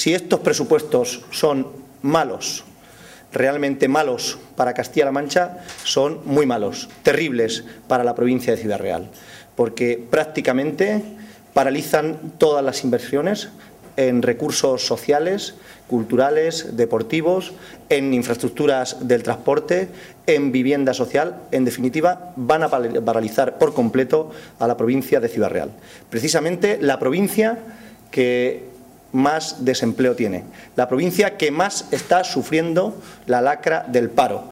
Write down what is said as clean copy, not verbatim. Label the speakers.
Speaker 1: si estos presupuestos son malos, realmente malos para Castilla-La Mancha, son muy malos, terribles para la provincia de Ciudad Real, porque prácticamente paralizan todas las inversiones en recursos sociales, culturales, deportivos, en infraestructuras del transporte, en vivienda social. En definitiva, van a paralizar por completo a la provincia de Ciudad Real. Precisamente la provincia que más desempleo tiene, la provincia que más está sufriendo la lacra del paro.